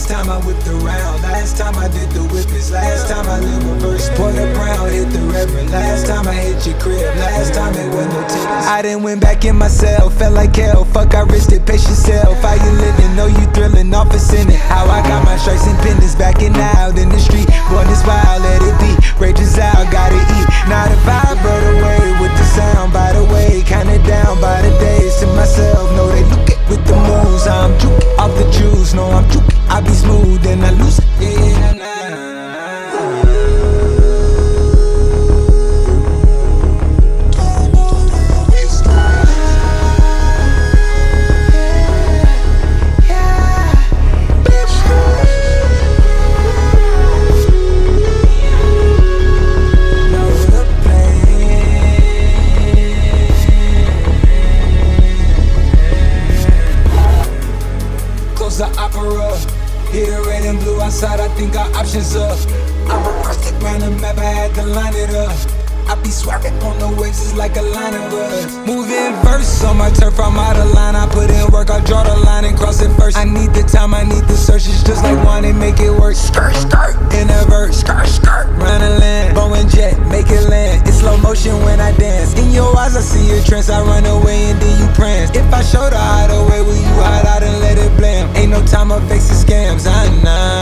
Last time I whipped around, last time I did the whippets, last time I lived reverse. Pour the brown, hit the reverend. Last time I hit your crib, last time it went no tickets. I done went back in myself, felt like hell. Fuck, I risked it, pace yourself. How you living? Know you thrilling, off a sinning. How I got my stripes and pendants, backing out in the street. Born this wild, let it be. Rages out, gotta eat. Now the vibe rode away with the sound. By the way, kinda down by the days to myself. Know they look it with the moves. I'm juking off the juice, no I'm juking. I be smooth and I lose it. Yeah, nah, nah. The opera, hit the red and blue outside, I think our options up. I reversed it round the map, I had to line it up. I be swerving on the waves, it's like a line of us. Moving verse on my turf, I'm out of line. I put in work, I draw the line and cross it first. I need the time, I need the search, it's just like wine and make it work. Skirt, skirt, in a verse, skirt, skirt, round the land. Bow and jet, make it land. It's slow motion when I dance. In your eyes, I see your trance. I run away and then you prance. If I show the hideaway, will you hide out and let it blam? Ain't no time, I face the scams, I know.